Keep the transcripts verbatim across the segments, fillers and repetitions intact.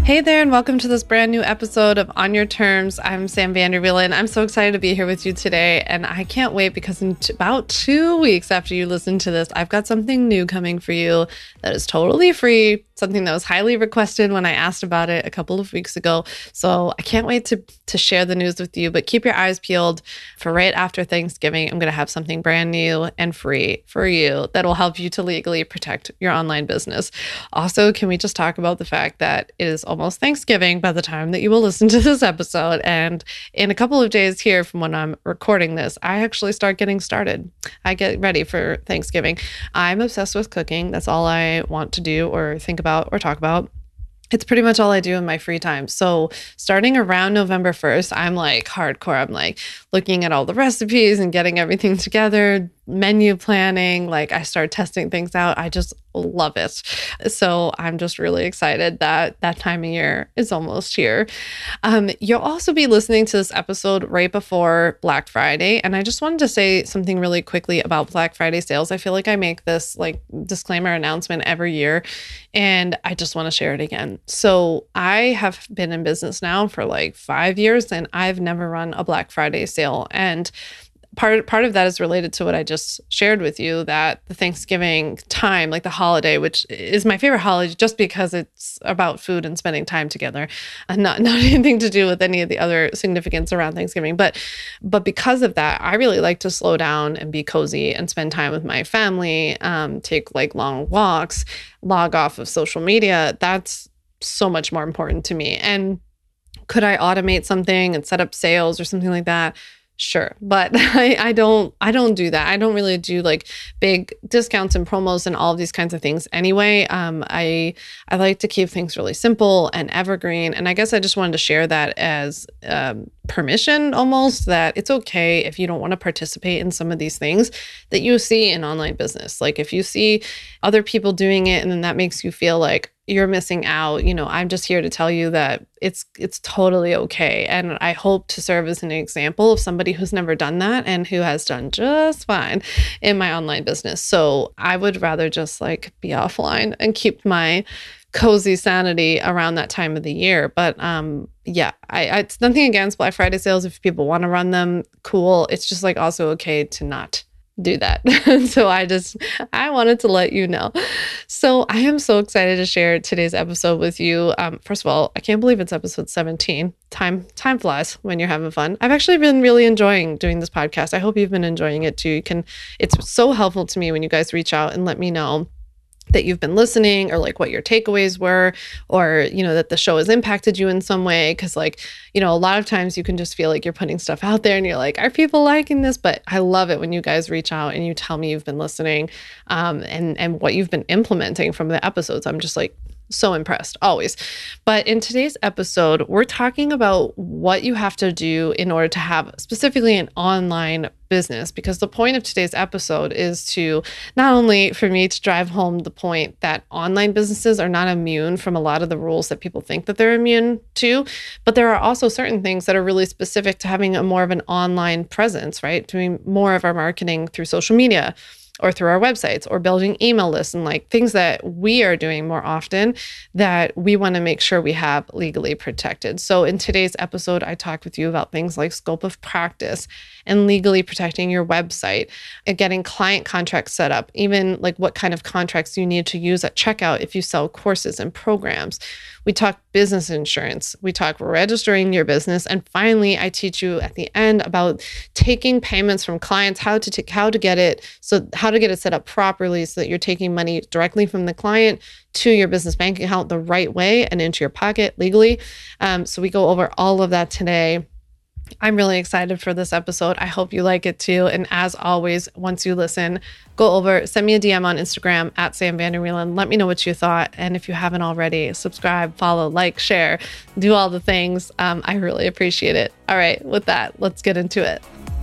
Hey there, and welcome to this brand new episode of On Your Terms. I'm Sam Vanderwielen. I'm so excited to be here with you today, and I can't wait because in t- about two weeks after you listen to this, I've got something new coming for you that is totally free, something that was highly requested when I asked about it a couple of weeks ago. So I can't wait to, to share the news with you, but keep your eyes peeled for right after Thanksgiving. I'm going to have something brand new and free for you that will help you to legally protect your online business. Also, can we just talk about the fact that it is almost Thanksgiving by the time that you will listen to this episode. And in a couple of days here from when I'm recording this, I actually start getting started. I get ready for Thanksgiving. I'm obsessed with cooking. That's all I want to do or think about or talk about. It's pretty much all I do in my free time. So starting around November first, I'm like hardcore. I'm like looking at all the recipes and getting everything together, menu planning. Like I start testing things out. I just love it. So I'm just really excited that that time of year is almost here. Um, you'll also be listening to this episode right before Black Friday. And I just wanted to say something really quickly about Black Friday sales. I feel like I make this like disclaimer announcement every year, and I just want to share it again. So I have been in business now for like five years and I've never run a Black Friday sale. And part part of that is related to what I just shared with you, that the Thanksgiving time, like the holiday, which is my favorite holiday just because it's about food and spending time together, and not, not anything to do with any of the other significance around Thanksgiving. But but because of that, I really like to slow down and be cozy and spend time with my family, um, take like long walks, log off of social media. That's so much more important to me. And could I automate something and set up sales or something like that? Sure. But I, I don't, I don't do that. I don't really do like big discounts and promos and all of these kinds of things anyway. Um, I, I like to keep things really simple and evergreen. And I guess I just wanted to share that as um, permission almost, that it's okay if you don't want to participate in some of these things that you see in online business. Like if you see other people doing it and then that makes you feel like you're missing out, you know, I'm just here to tell you that it's it's totally okay. And I hope to serve as an example of somebody who's never done that and who has done just fine in my online business. So I would rather just like be offline and keep my cozy sanity around that time of the year. But um, yeah, I, I it's nothing against Black Friday sales. If people want to run them, cool. It's just like also okay to not do that. So I just, I wanted to let you know. So I am so excited to share today's episode with you. Um, first of all, I can't believe it's episode seventeen. Time, time flies when you're having fun. I've actually been really enjoying doing this podcast. I hope you've been enjoying it too. You can, it's so helpful to me when you guys reach out and let me know that you've been listening or like what your takeaways were, or, you know, that the show has impacted you in some way. Cause like, you know, a lot of times you can just feel like you're putting stuff out there and you're like, are people liking this? But I love it when you guys reach out and you tell me you've been listening um, and, and what you've been implementing from the episodes. I'm just like, so impressed always. But in today's episode, we're talking about what you have to do in order to have specifically an online business, because the point of today's episode is to not only for me to drive home the point that online businesses are not immune from a lot of the rules that people think that they're immune to, but there are also certain things that are really specific to having a more of an online presence, right? Doing more of our marketing through social media, or through our websites, or building email lists, and like things that we are doing more often that we want to make sure we have legally protected. So in today's episode, I talk with you about things like scope of practice and legally protecting your website and getting client contracts set up, even like what kind of contracts you need to use at checkout if you sell courses and programs. We talk business insurance. We talk registering your business. And finally, I teach you at the end about taking payments from clients, how to take, how to get it, so how to get it set up properly so that you're taking money directly from the client to your business bank account the right way and into your pocket legally. Um, so we go over all of that today. I'm really excited for this episode. I hope you like it too. And as always, once you listen, go over, send me a D M on Instagram at Sam Vanderwielen. Let me know what you thought. And if you haven't already, subscribe, follow, like, share, do all the things. Um, I really appreciate it. All right, with that, let's get into it.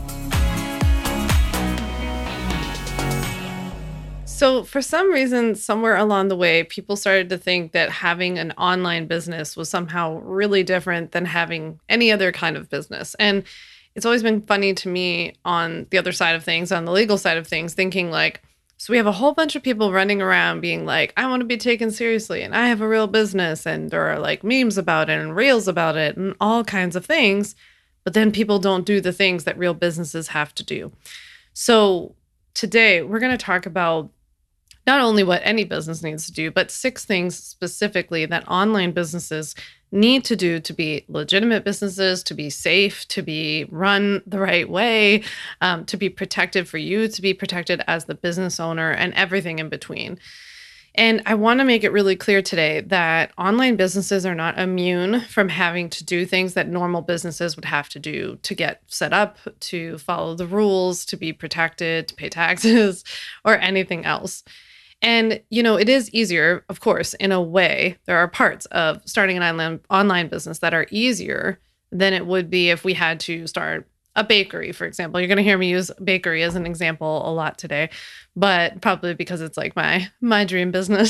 So for some reason, somewhere along the way, people started to think that having an online business was somehow really different than having any other kind of business. And it's always been funny to me on the other side of things, on the legal side of things, thinking like, So we have a whole bunch of people running around being like, I want to be taken seriously and I have a real business. And there are like memes about it and reels about it and all kinds of things. But then people don't do the things that real businesses have to do. So today we're going to talk about not only what any business needs to do, but six things specifically that online businesses need to do to be legitimate businesses, to be safe, to be run the right way, um, to be protected for you, to be protected as the business owner, and everything in between. And I want to make it really clear today that online businesses are not immune from having to do things that normal businesses would have to do to get set up, to follow the rules, to be protected, to pay taxes, or anything else. And, you know, it is easier, of course, in a way. There are parts of starting an online online business that are easier than it would be if we had to start a bakery, for example. You're going to hear me use bakery as an example a lot today, but probably because it's like my my dream business.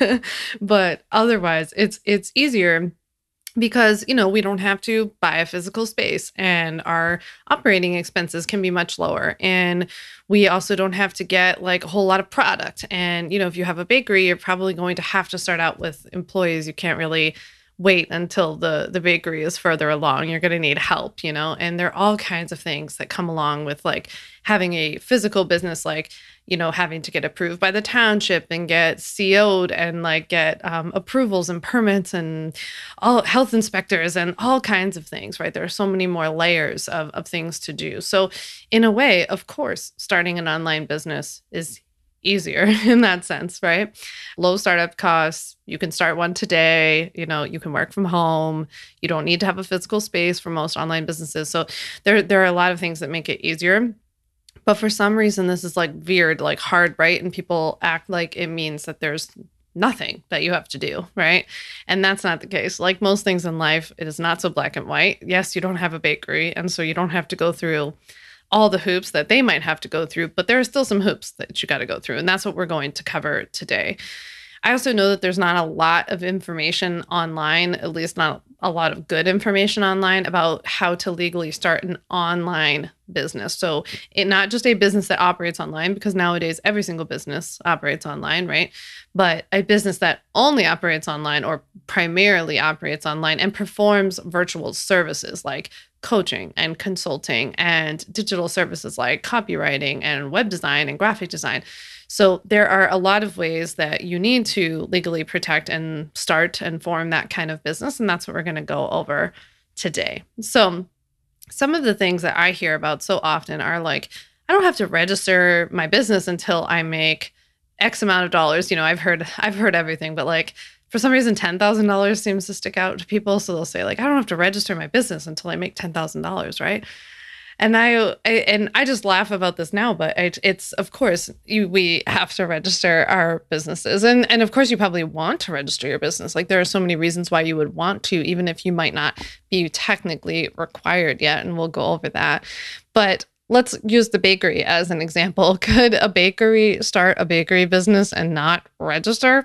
But otherwise, it's it's easier because, you know, we don't have to buy a physical space and our operating expenses can be much lower. And we also don't have to get like a whole lot of product. And, you know, if you have a bakery, you're probably going to have to start out with employees. You can't really wait until the, the bakery is further along. You're going to need help, you know, and there are all kinds of things that come along with like having a physical business, like, you know, having to get approved by the township and get C O'd and like get um, approvals and permits and all health inspectors and all kinds of things, right? There are so many more layers of, of things to do. So in a way, of course, starting an online business is easier in that sense, right? Low startup costs. You can start one today. You know, you can work from home. You don't need to have a physical space for most online businesses. So there, there are a lot of things that make it easier. But for some reason, this is like veered, like hard, right? And people act like it means that there's nothing that you have to do, right? And that's not the case. Like most things in life, it is not so black and white. Yes, you don't have a bakery, and so you don't have to go through all the hoops that they might have to go through, but there are still some hoops that you got to go through. And that's what we're going to cover today. I also know that there's not a lot of information online, at least not a lot of good information online about how to legally start an online business. So it not just a business that operates online, because nowadays every single business operates online, right? But a business that only operates online or primarily operates online and performs virtual services like coaching and consulting and digital services like copywriting and web design and graphic design. So there are a lot of ways that you need to legally protect and start and form that kind of business. And that's what we're going to go over today. So some of the things that I hear about so often are like, I don't have to register my business until I make X amount of dollars. You know, I've heard, I've heard everything, but like, for some reason, ten thousand dollars seems to stick out to people. So they'll say like, I don't have to register my business until I make ten thousand dollars, right? And I, I and I just laugh about this now, but it, it's, of course, you, we have to register our businesses. And, and of course, you probably want to register your business. Like there are so many reasons why you would want to, even if you might not be technically required yet. And we'll go over that. But let's use the bakery as an example. Could a bakery start a bakery business and not register?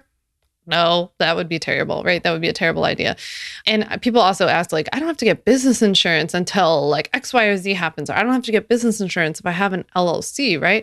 No, that would be terrible, right? That would be a terrible idea. And people also ask, like, I don't have to get business insurance until like X, Y, or Z happens, or I don't have to get business insurance if I have an L L C, right?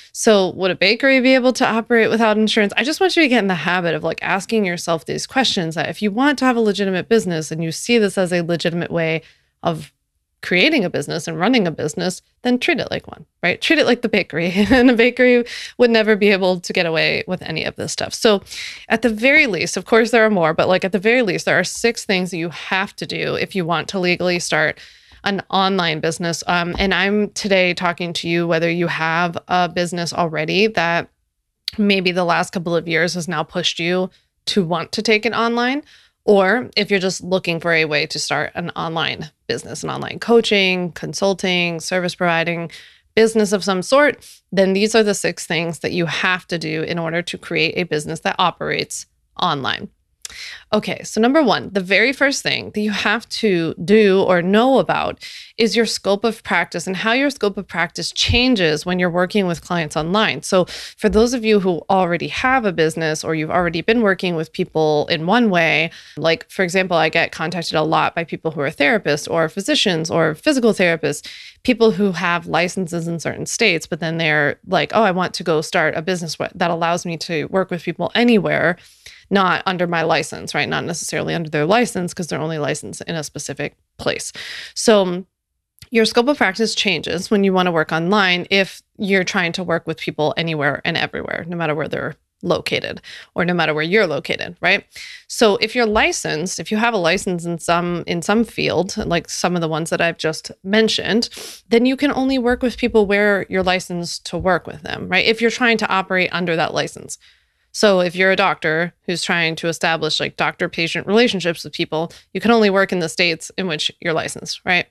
So would a bakery be able to operate without insurance? I just want you to get in the habit of like asking yourself these questions that if you want to have a legitimate business and you see this as a legitimate way of creating a business and running a business, then treat it like one, right? Treat it like the bakery. And a bakery would never be able to get away with any of this stuff. So at the very least, of course, there are more, but like at the very least, there are six things that you have to do if you want to legally start an online business. Um, and I'm today talking to you whether you have a business already that maybe the last couple of years has now pushed you to want to take it online, or if you're just looking for a way to start an online business, an online coaching, consulting, service providing business of some sort, then these are the six things that you have to do in order to create a business that operates online. Okay, so number one, the very first thing that you have to do or know about is your scope of practice and how your scope of practice changes when you're working with clients online. So, for those of you who already have a business or you've already been working with people in one way, like for example, I get contacted a lot by people who are therapists or physicians or physical therapists, people who have licenses in certain states, but then they're like, oh, I want to go start a business that allows me to work with people anywhere. Not under my license, right? Not necessarily under their license because they're only licensed in a specific place. So your scope of practice changes when you want to work online if you're trying to work with people anywhere and everywhere, no matter where they're located or no matter where you're located, right? So if you're licensed, if you have a license in some in some field, like some of the ones that I've just mentioned, then you can only work with people where you're licensed to work with them, right? If you're trying to operate under that license. So if you're a doctor who's trying to establish like doctor-patient relationships with people, you can only work in the states in which you're licensed, right?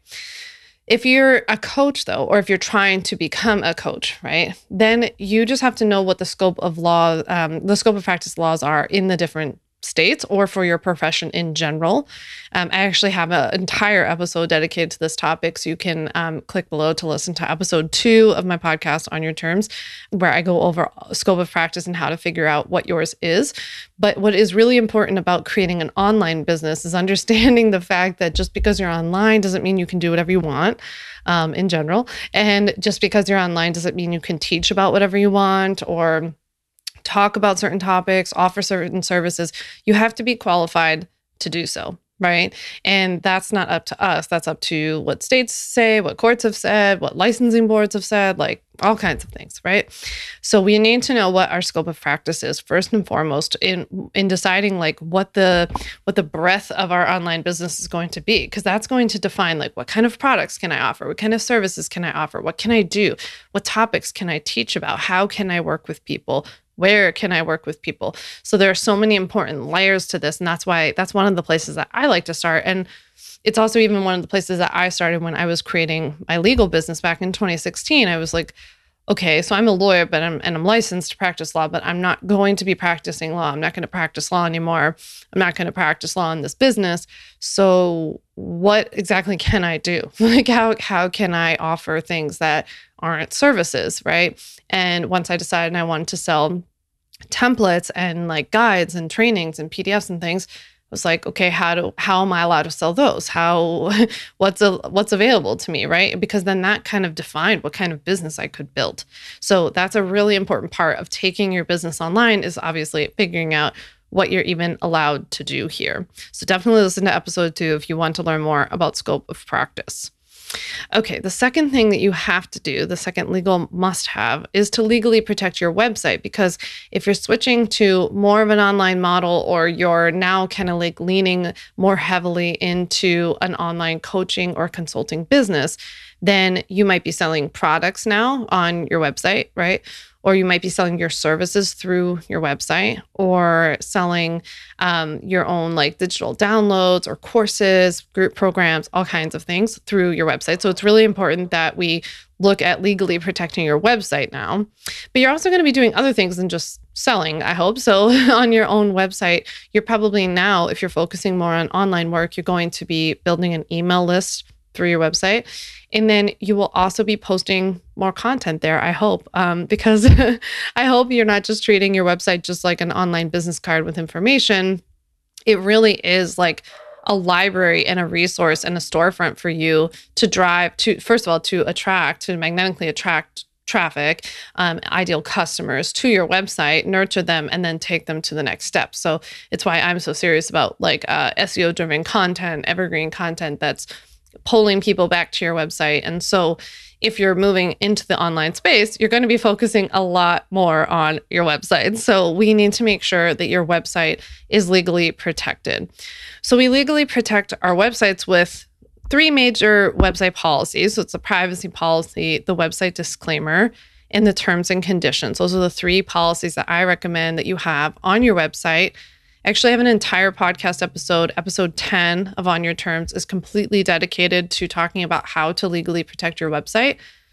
If you're a coach though, or if you're trying to become a coach, right, then you just have to know what the scope of law, um, the scope of practice laws are in the different states or for your profession in general. Um, I actually have an entire episode dedicated to this topic. So you can um, click below to listen to episode two of my podcast On Your Terms, where I go over scope of practice and how to figure out what yours is. But what is really important about creating an online business is understanding the fact that just because you're online doesn't mean you can do whatever you want um, in general. And just because you're online doesn't mean you can teach about whatever you want or talk about certain topics, offer certain services. You have to be qualified to do so, right? And that's not up to us. That's up to what states say, what courts have said, what licensing boards have said, like all kinds of things, right? So we need to know what our scope of practice is first and foremost in in deciding like what the what the breadth of our online business is going to be, because that's going to define like what kind of products can I offer, what kind of services can I offer, what can I do, what topics can I teach about, how can I work with people, where can I work with people? So there are so many important layers to this. And that's why that's one of the places that I like to start. And it's also even one of the places that I started when I was creating my legal business back in twenty sixteen. I was like, okay, so I'm a lawyer, but I'm and I'm licensed to practice law, but I'm not going to be practicing law. I'm not going to practice law anymore. I'm not going to practice law in this business. So what exactly can I do? Like how how can I offer things that aren't services, right? And once I decided I wanted to sell templates and like guides and trainings and P D Fs and things, I was like, okay, how do how am I allowed to sell those? How what's a, what's available to me, right? Because then that kind of defined what kind of business I could build. So that's a really important part of taking your business online is obviously figuring out what you're even allowed to do here. So definitely listen to episode two if you want to learn more about scope of practice. Okay, the second thing that you have to do, the second legal must-have, is to legally protect your website. Because if you're switching to more of an online model or you're now kind of like leaning more heavily into an online coaching or consulting business, then you might be selling products now on your website, right? Or you might be selling your services through your website or selling um, your own like digital downloads or courses, group programs, all kinds of things through your website. So it's really important that we look at legally protecting your website now. But you're also going to be doing other things than just selling, I hope. So on your own website, you're probably now, if you're focusing more on online work, you're going to be building an email list through your website. And then you will also be posting more content there, I hope, um, because I hope you're not just treating your website just like an online business card with information. It really is like a library and a resource and a storefront for you to drive to, first of all, to attract, to magnetically attract traffic, um, ideal customers to your website, nurture them, and then take them to the next step. So it's why I'm so serious about like uh, S E O-driven content, evergreen content that's pulling people back to your website. And so if you're moving into the online space, you're going to be focusing a lot more on your website. So we need to make sure that your website is legally protected. So we legally protect our websites with three major website policies. So it's the privacy policy, the website disclaimer, and the terms and conditions. Those are the three policies that I recommend that you have on your website. Actually, I have an entire podcast episode. Episode ten of On Your Terms is completely dedicated to talking about how to legally protect your website.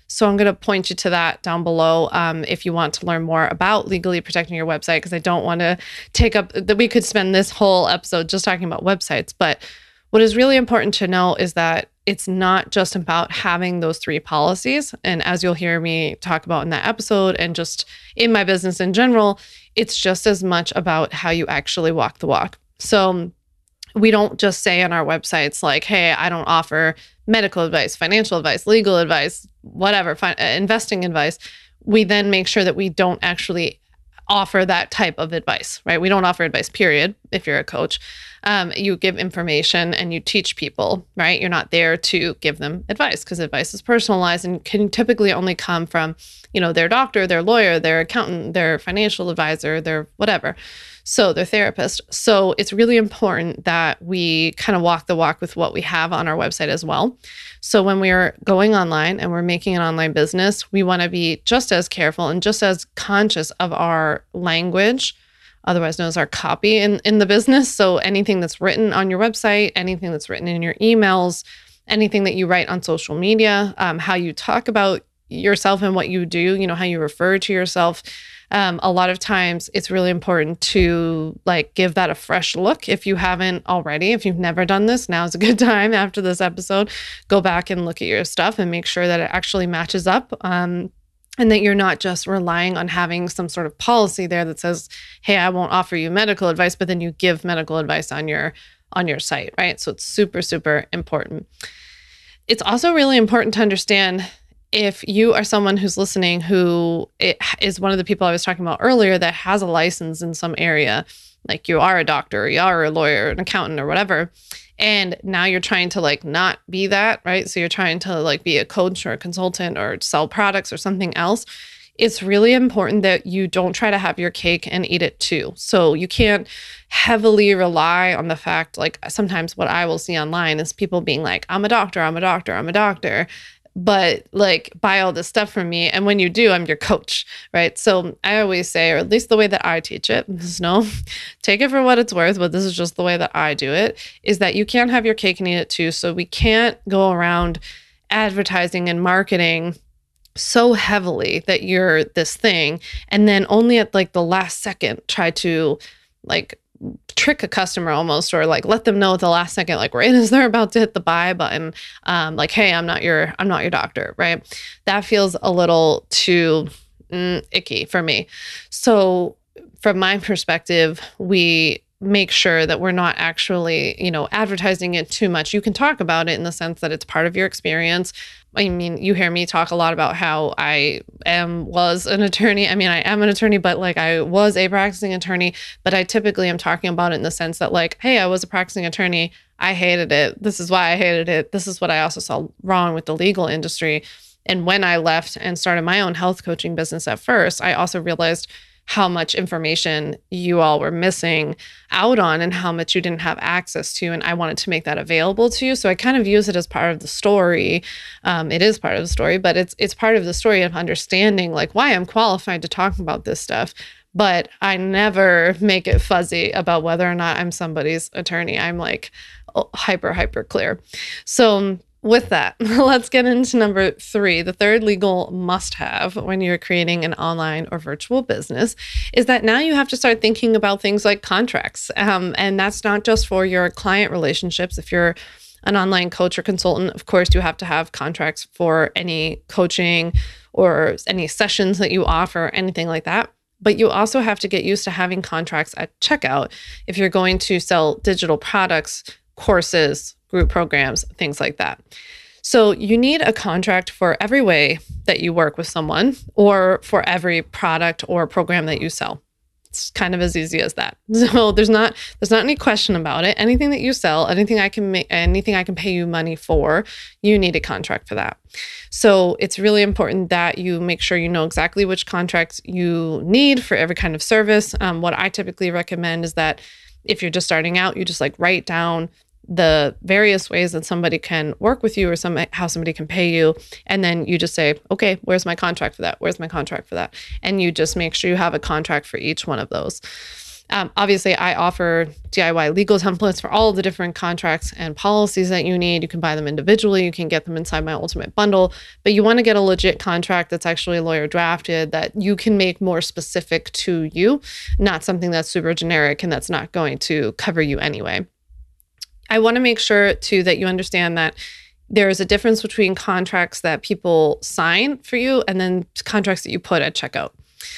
So I'm going to point you to that down below um, if you want to learn more about legally protecting your website, because I don't want to take up that we could spend this whole episode just talking about websites. But what is really important to know is that it's not just about having those three policies. And as you'll hear me talk about in that episode and just in my business in general, it's just as much about how you actually walk the walk. So we don't just say on our websites like, hey, I don't offer medical advice, financial advice, legal advice, whatever, fi- investing advice. We then make sure that we don't actually offer that type of advice, right? We don't offer advice, period, if you're a coach. Um, you give information and you teach people, right? You're not there to give them advice because advice is personalized and can typically only come from, you know, their doctor, their lawyer, their accountant, their financial advisor, their whatever. So their therapist. So it's really important that we kind of walk the walk with what we have on our website as well. So when we're going online and we're making an online business, we want to be just as careful and just as conscious of our language, otherwise known as our copy in, in the business. So anything that's written on your website, anything that's written in your emails, anything that you write on social media, um, how you talk about yourself and what you do, you know, how you refer to yourself. Um, a lot of times it's really important to like give that a fresh look. If you haven't already, if you've never done this, now's a good time after this episode, go back and look at your stuff and make sure that it actually matches up. Um, and that you're not just relying on having some sort of policy there that says, hey, I won't offer you medical advice, but then you give medical advice on your, on your site, right? So it's super, super important. It's also really important to understand if you are someone who's listening who is one of the people I was talking about earlier that has a license in some area, like you are a doctor, or you are a lawyer, an accountant or whatever, and now you're trying to like not be that, right? So you're trying to like be a coach or a consultant or sell products or something else. It's really important that you don't try to have your cake and eat it too. So you can't heavily rely on the fact, like sometimes what I will see online is people being like, I'm a doctor, I'm a doctor, I'm a doctor. But like buy all this stuff from me. And when you do, I'm your coach, right? So I always say, or at least the way that I teach it, is no, take it for what it's worth, but this is just the way that I do it, is that you can't have your cake and eat it too. So we can't go around advertising and marketing so heavily that you're this thing. And then only at like the last second, try to like trick a customer almost, or like let them know at the last second, like right as they're about to hit the buy button, um, like, hey, I'm not your, I'm not your doctor, right? That feels a little too mm, icky for me. So from my perspective, we make sure that we're not actually, you know, advertising it too much. You can talk about it in the sense that it's part of your experience. I mean, you hear me talk a lot about how I am, was an attorney. I mean, I am an attorney, but like I was a practicing attorney, but I typically am talking about it in the sense that like, hey, I was a practicing attorney. I hated it. This is why I hated it. This is what I also saw wrong with the legal industry. And when I left and started my own health coaching business at first, I also realized how much information you all were missing out on and how much you didn't have access to. And I wanted to make that available to you. So I kind of use it as part of the story. Um, it is part of the story, but it's it's part of the story of understanding like why I'm qualified to talk about this stuff. But I never make it fuzzy about whether or not I'm somebody's attorney. I'm like hyper, hyper clear. So with that, let's get into number three. The third legal must-have when you're creating an online or virtual business is that now you have to start thinking about things like contracts. Um, and that's not just for your client relationships. If you're an online coach or consultant, of course, you have to have contracts for any coaching or any sessions that you offer, anything like that. But you also have to get used to having contracts at checkout if you're going to sell digital products, courses, group programs, things like that. So you need a contract for every way that you work with someone or for every product or program that you sell. It's kind of as easy as that. So there's not there's not any question about it. Anything that you sell, anything I can make, anything I can pay you money for, you need a contract for that. So it's really important that you make sure you know exactly which contracts you need for every kind of service. Um, what I typically recommend is that if you're just starting out, you just like write down the various ways that somebody can work with you or some how somebody can pay you. And then you just say, okay, where's my contract for that? Where's my contract for that? And you just make sure you have a contract for each one of those. Um, obviously, I offer D I Y legal templates for all of the different contracts and policies that you need. You can buy them individually. You can get them inside my Ultimate Bundle. But you want to get a legit contract that's actually lawyer drafted, that you can make more specific to you, not something that's super generic and that's not going to cover you anyway. I want to make sure, too, that you understand that there is a difference between contracts that people sign for you and then contracts that you put at checkout.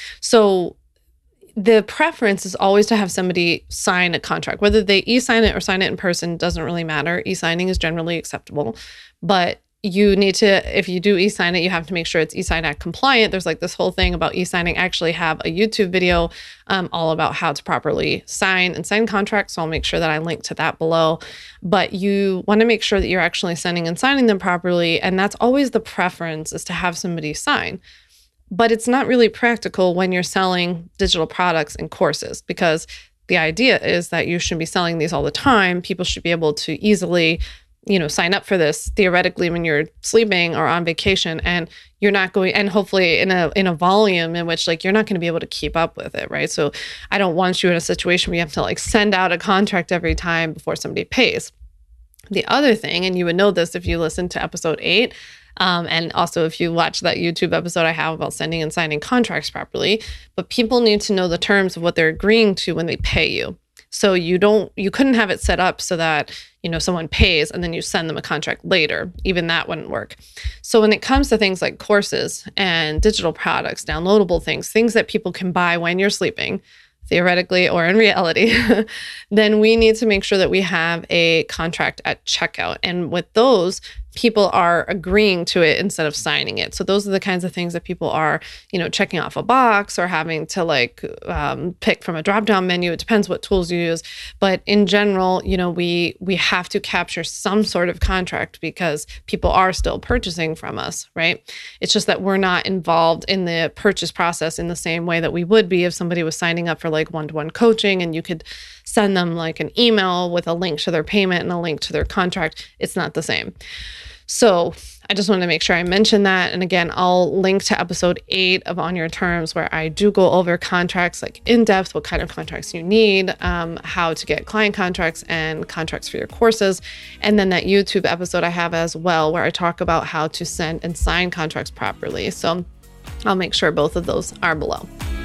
So the preference is always to have somebody sign a contract. Whether they e-sign it or sign it in person doesn't really matter. E-signing is generally acceptable. But you need to, if you do e-sign it, you have to make sure it's e-sign Act compliant. There's like this whole thing about e-signing. I actually have a YouTube video um, all about how to properly sign and sign contracts. So I'll make sure that I link to that below. But you want to make sure that you're actually sending and signing them properly. And that's always the preference, is to have somebody sign. But it's not really practical when you're selling digital products and courses, because the idea is that you should be selling these all the time. People should be able to easily, you know, sign up for this theoretically when you're sleeping or on vacation, and you're not going, and hopefully in a in a volume in which like you're not going to be able to keep up with it, right? So I don't want you in a situation where you have to like send out a contract every time before somebody pays. The other thing, and you would know this if you listened to episode eight, Um, and also if you watch that YouTube episode I have about sending and signing contracts properly, but people need to know the terms of what they're agreeing to when they pay you. So you don't, you couldn't have it set up so that, you know, someone pays and then you send them a contract later. Even that wouldn't work. So when it comes to things like courses and digital products, downloadable things, things that people can buy when you're sleeping, theoretically or in reality, then we need to make sure that we have a contract at checkout. And with those, people are agreeing to it instead of signing it. So those are the kinds of things that people are, you know, checking off a box or having to like um, pick from a drop-down menu. It depends what tools you use. But in general, you know, we we have to capture some sort of contract because people are still purchasing from us, right? It's just that we're not involved in the purchase process in the same way that we would be if somebody was signing up for like one-to-one coaching and you could send them like an email with a link to their payment and a link to their contract. It's not the same. So I just wanted to make sure I mentioned that. And again, I'll link to episode eight of On Your Terms, where I do go over contracts like in depth, what kind of contracts you need, um, how to get client contracts and contracts for your courses. And then that YouTube episode I have as well, where I talk about how to send and sign contracts properly. So I'll make sure both of those are below.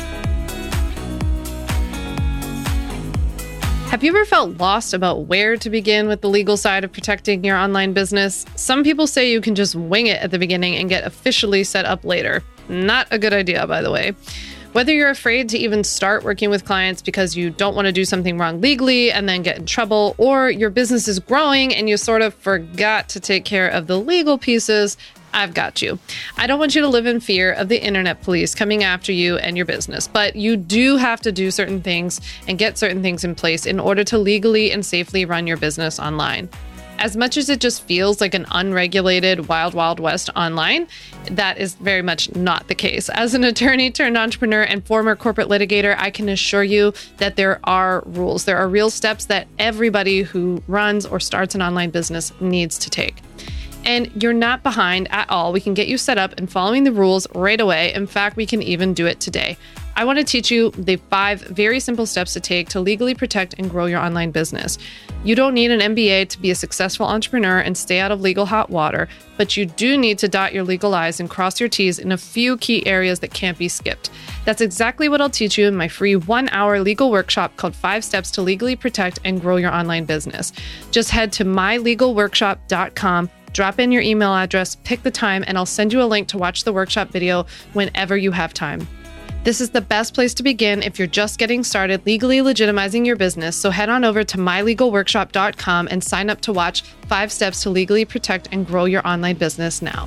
Have you ever felt lost about where to begin with the legal side of protecting your online business? Some people say you can just wing it at the beginning and get officially set up later. Not a good idea, by the way. Whether you're afraid to even start working with clients because you don't want to do something wrong legally and then get in trouble, or your business is growing and you sort of forgot to take care of the legal pieces, I've got you. I don't want you to live in fear of the internet police coming after you and your business, but you do have to do certain things and get certain things in place in order to legally and safely run your business online. As much as it just feels like an unregulated wild, wild west online, that is very much not the case. As an attorney turned entrepreneur and former corporate litigator, I can assure you that there are rules. There are real steps that everybody who runs or starts an online business needs to take. And you're not behind at all. We can get you set up and following the rules right away. In fact, we can even do it today. I want to teach you the five very simple steps to take to legally protect and grow your online business. You don't need an M B A to be a successful entrepreneur and stay out of legal hot water, but you do need to dot your legal I's and cross your T's in a few key areas that can't be skipped. That's exactly what I'll teach you in my free one-hour legal workshop called Five Steps to Legally Protect and Grow Your Online Business. Just head to my legal workshop dot com. Drop in your email address, pick the time, and I'll send you a link to watch the workshop video whenever you have time. This is the best place to begin if you're just getting started legally legitimizing your business, so head on over to my legal workshop dot com and sign up to watch Five Steps to Legally Protect and Grow Your Online Business now.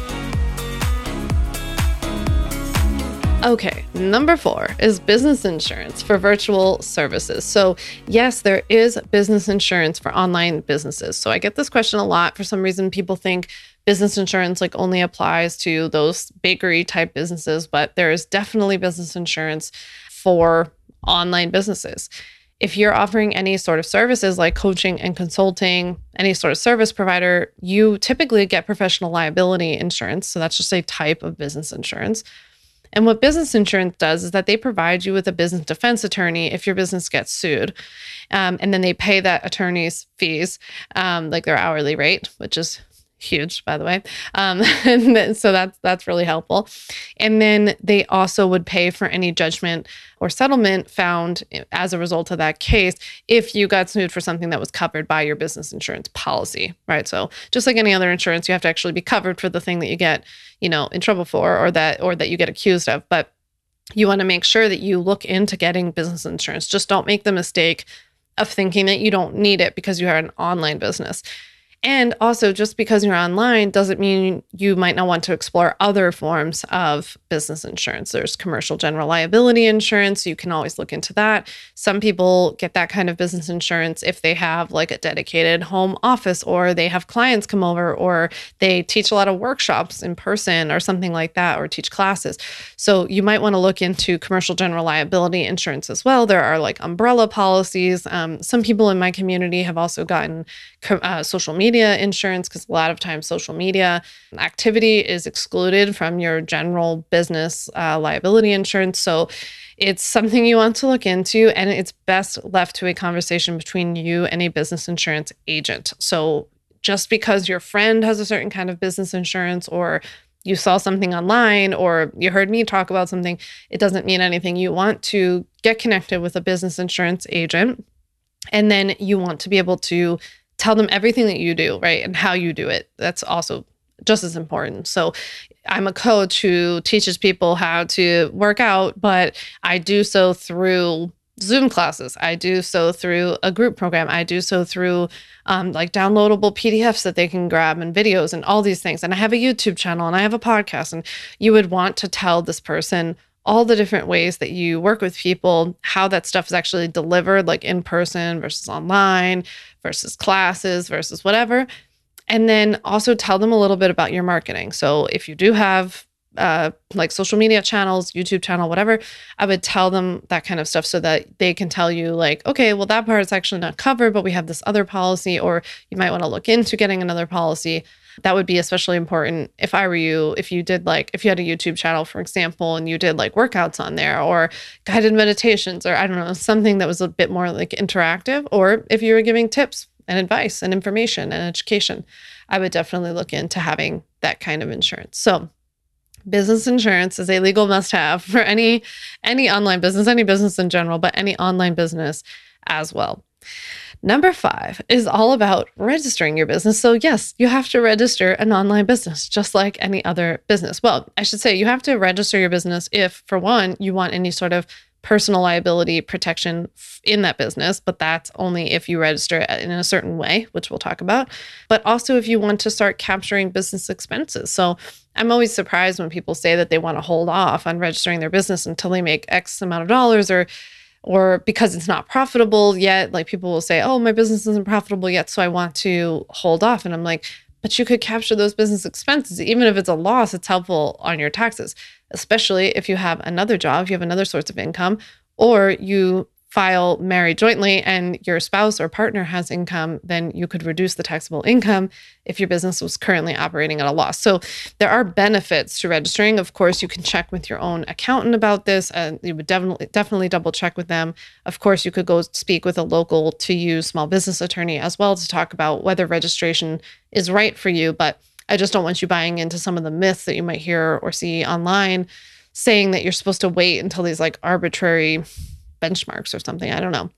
Okay, number four is business insurance for virtual services. So yes, there is business insurance for online businesses. So I get this question a lot. For some reason, people think business insurance like only applies to those bakery type businesses, but there is definitely business insurance for online businesses. If you're offering any sort of services like coaching and consulting, any sort of service provider, you typically get professional liability insurance. So that's just a type of business insurance. And what business insurance does is that they provide you with a business defense attorney if your business gets sued. Um, and then they pay that attorney's fees, um, like their hourly rate, which is huge, by the way. Um, and then, so that's that's really helpful. And then they also would pay for any judgment or settlement found as a result of that case if you got sued for something that was covered by your business insurance policy, right? So just like any other insurance, you have to actually be covered for the thing that you get, you know, in trouble for, or that or that you get accused of. But you want to make sure that you look into getting business insurance. Just don't make the mistake of thinking that you don't need it because you are an online business. And also, just because you're online doesn't mean you might not want to explore other forms of business insurance. There's commercial general liability insurance. You can always look into that. Some people get that kind of business insurance if they have like a dedicated home office, or they have clients come over, or they teach a lot of workshops in person or something like that, or teach classes. So you might want to look into commercial general liability insurance as well. There are like umbrella policies. Um, some people in my community have also gotten uh, social media media insurance, because a lot of times social media activity is excluded from your general business uh, liability insurance. So it's something you want to look into, and it's best left to a conversation between you and a business insurance agent. So just because your friend has a certain kind of business insurance, or you saw something online, or you heard me talk about something, it doesn't mean anything. You want to get connected with a business insurance agent, and then you want to be able to tell them everything that you do, right? And how you do it. That's also just as important. So I'm a coach who teaches people how to work out, but I do so through Zoom classes. I do so through a group program. I do so through um, like downloadable P D Fs that they can grab, and videos and all these things. And I have a YouTube channel and I have a podcast, and you would want to tell this person all the different ways that you work with people, how that stuff is actually delivered, like in person versus online versus classes versus whatever. And then also tell them a little bit about your marketing. So if you do have uh, like social media channels, YouTube channel, whatever, I would tell them that kind of stuff so that they can tell you like, okay, well, that part is actually not covered, but we have this other policy, or you might want to look into getting another policy. That would be especially important if I were you, if you did like, if you had a YouTube channel, for example, and you did like workouts on there, or guided meditations, or I don't know, something that was a bit more like interactive, or if you were giving tips and advice and information and education, I would definitely look into having that kind of insurance. So business insurance is a legal must-have for any, any online business, any business in general, but any online business as well. Number five is all about registering your business. So yes, you have to register an online business just like any other business. Well, I should say you have to register your business if, for one, you want any sort of personal liability protection in that business, but that's only if you register it in a certain way, which we'll talk about. But also if you want to start capturing business expenses. So I'm always surprised when people say that they want to hold off on registering their business until they make X amount of dollars, or or because it's not profitable yet. Like people will say, oh, my business isn't profitable yet, so I want to hold off. And I'm like, but you could capture those business expenses. Even if it's a loss, it's helpful on your taxes, especially if you have another job, if you have another source of income, or you file married jointly and your spouse or partner has income, then you could reduce the taxable income if your business was currently operating at a loss. So there are benefits to registering. Of course, you can check with your own accountant about this, and you would definitely definitely double check with them. Of course, you could go speak with a local to you small business attorney as well to talk about whether registration is right for you. But I just don't want you buying into some of the myths that you might hear or see online saying that you're supposed to wait until these like arbitrary benchmarks or something. I don't know.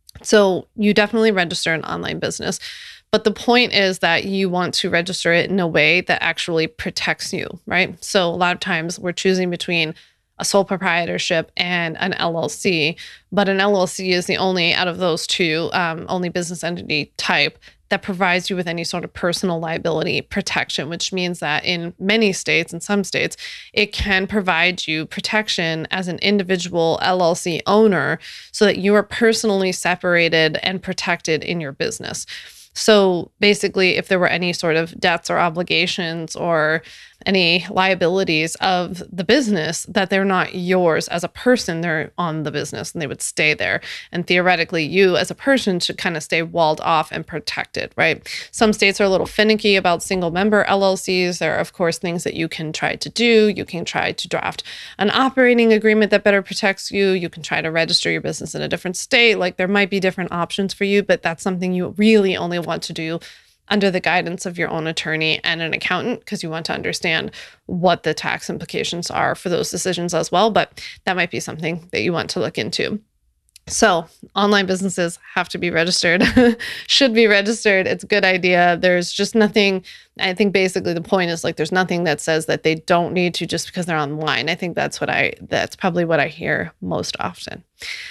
So you definitely register an online business. But the point is that you want to register it in a way that actually protects you, right? So a lot of times we're choosing between a sole proprietorship and an L L C, but an L L C is the only out of those two, um, only business entity type that provides you with any sort of personal liability protection, which means that in many states, in some states, it can provide you protection as an individual L L C owner so that you are personally separated and protected in your business. So basically, if there were any sort of debts or obligations or any liabilities of the business, that they're not yours as a person. They're on the business and they would stay there. And theoretically, you as a person should kind of stay walled off and protected, right? Some states are a little finicky about single member L L Cs. There are, of course, things that you can try to do. You can try to draft an operating agreement that better protects you. You can try to register your business in a different state. Like, there might be different options for you, but that's something you really only want to do under the guidance of your own attorney and an accountant, because you want to understand what the tax implications are for those decisions as well. But that might be something that you want to look into. So online businesses have to be registered, should be registered. It's a good idea. There's just nothing, I think basically the point is like, there's nothing that says that they don't need to just because they're online. I think that's what I, that's probably what I hear most often.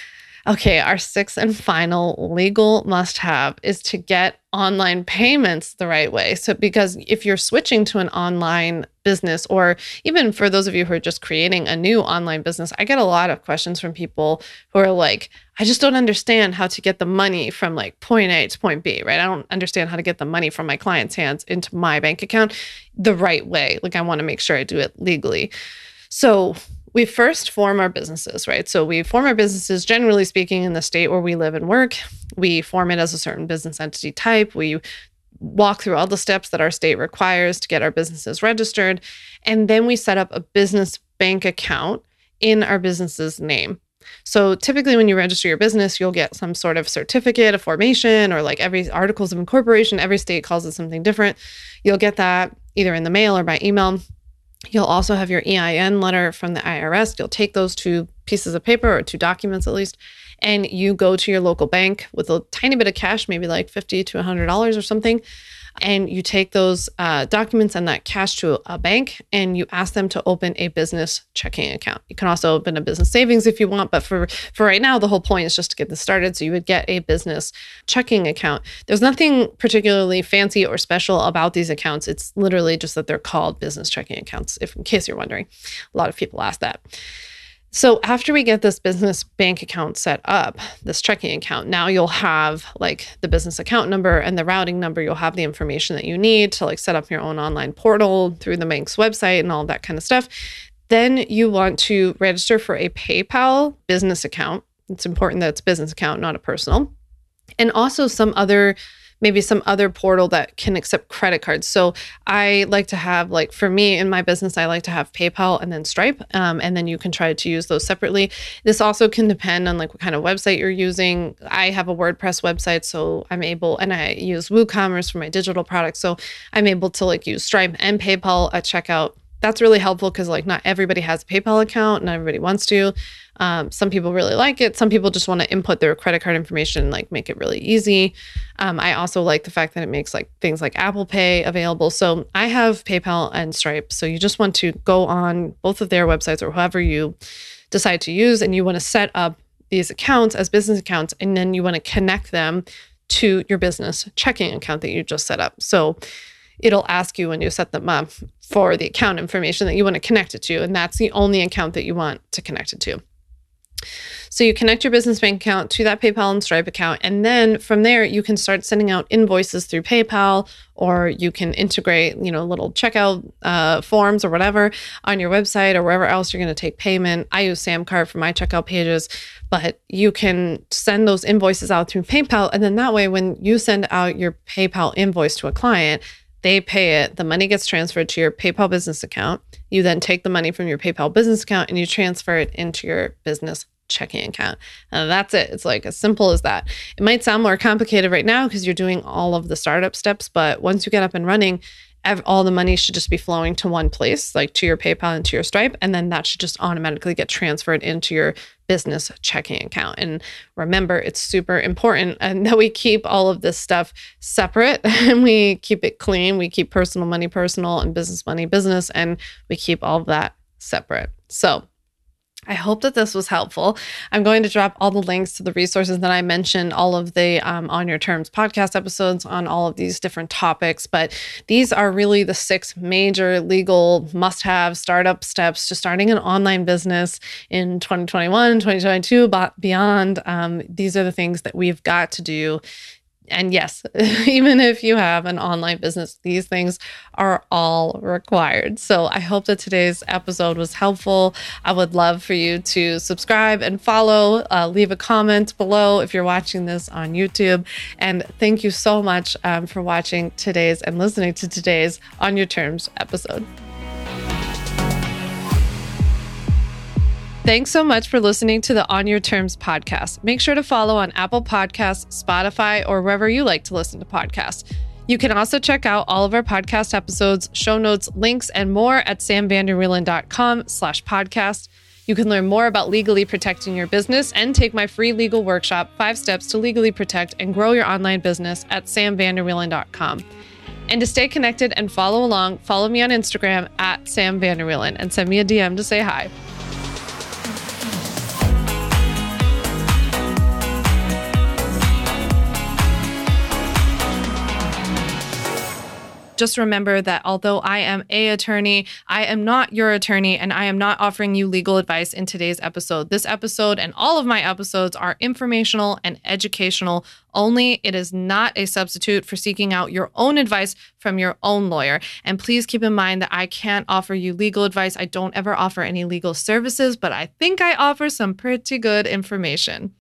Okay, our sixth and final legal must-have is to get online payments the right way. So because if you're switching to an online business, or even for those of you who are just creating a new online business, I get a lot of questions from people who are like, I just don't understand how to get the money from like point A to point B, right? I don't understand how to get the money from my client's hands into my bank account the right way. Like, I want to make sure I do it legally. So we first form our businesses, right? So we form our businesses, generally speaking, in the state where we live and work. We form it as a certain business entity type. We walk through all the steps that our state requires to get our businesses registered. And then we set up a business bank account in our business's name. So typically when you register your business, you'll get some sort of certificate of formation, or like every articles of incorporation. Every state calls it something different. You'll get that either in the mail or by email. You'll also have your E I N letter from the I R S. You'll take those two pieces of paper, or two documents at least, and you go to your local bank with a tiny bit of cash, maybe like fifty to one hundred dollars or something. And you take those uh, documents and that cash to a bank, and you ask them to open a business checking account. You can also open a business savings if you want, but for, for right now, the whole point is just to get this started. So you would get a business checking account. There's nothing particularly fancy or special about these accounts. It's literally just that they're called business checking accounts, if in case you're wondering. A lot of people ask that. So after we get this business bank account set up, this checking account, now you'll have like the business account number and the routing number. You'll have the information that you need to like set up your own online portal through the bank's website and all that kind of stuff. Then you want to register for a PayPal business account. It's important that it's a business account, not a personal. And also some other maybe some other portal that can accept credit cards. So I like to have, like for me in my business, I like to have PayPal and then Stripe. Um, and then you can try to use those separately. This also can depend on like what kind of website you're using. I have a WordPress website, so I'm able, and I use WooCommerce for my digital products. So I'm able to like use Stripe and PayPal at checkout. That's really helpful because like not everybody has a PayPal account, not everybody wants to. Um, some people really like it. Some people just want to input their credit card information and like make it really easy. Um, I also like the fact that it makes like things like Apple Pay available. So I have PayPal and Stripe. So you just want to go on both of their websites or whoever you decide to use, and you want to set up these accounts as business accounts, and then you want to connect them to your business checking account that you just set up. So it'll ask you when you set them up for the account information that you want to connect it to, and that's the only account that you want to connect it to. So you connect your business bank account to that PayPal and Stripe account, and then from there you can start sending out invoices through PayPal, or you can integrate, you know, little checkout uh, forms or whatever on your website or wherever else you're going to take payment. I use Samcart for my checkout pages, but you can send those invoices out through PayPal, and then that way when you send out your PayPal invoice to a client, they pay it, the money gets transferred to your PayPal business account. You then take the money from your PayPal business account and you transfer it into your business checking account. And that's it. It's like as simple as that. It might sound more complicated right now because you're doing all of the startup steps, but once you get up and running, all the money should just be flowing to one place, like to your PayPal and to your Stripe, and then that should just automatically get transferred into your business checking account. And remember, it's super important and that we keep all of this stuff separate and we keep it clean. We keep personal money personal and business money business, and we keep all of that separate. So I hope that this was helpful. I'm going to drop all the links to the resources that I mentioned, all of the um, On Your Terms podcast episodes on all of these different topics. But these are really the six major legal must-have startup steps to starting an online business in twenty twenty-one, twenty twenty-two, but beyond. Um, these are the things that we've got to do And yes, even if you have an online business, these things are all required. So I hope that today's episode was helpful. I would love for you to subscribe and follow, uh, leave a comment below if you're watching this on YouTube. And thank you so much um, for watching today's and listening to today's On Your Terms episode. Thanks so much for listening to the On Your Terms podcast. Make sure to follow on Apple Podcasts, Spotify, or wherever you like to listen to podcasts. You can also check out all of our podcast episodes, show notes, links, and more at samvanderwielen.com slash podcast. You can learn more about legally protecting your business and take my free legal workshop, Five Steps to Legally Protect and Grow Your Online Business at samvanderwielen dot com. And to stay connected and follow along, follow me on Instagram at samvanderwielen and send me a D M to say hi. Just remember that although I am a attorney, I am not your attorney, and I am not offering you legal advice in today's episode. This episode and all of my episodes are informational and educational only. It is not a substitute for seeking out your own advice from your own lawyer. And please keep in mind that I can't offer you legal advice. I don't ever offer any legal services, but I think I offer some pretty good information.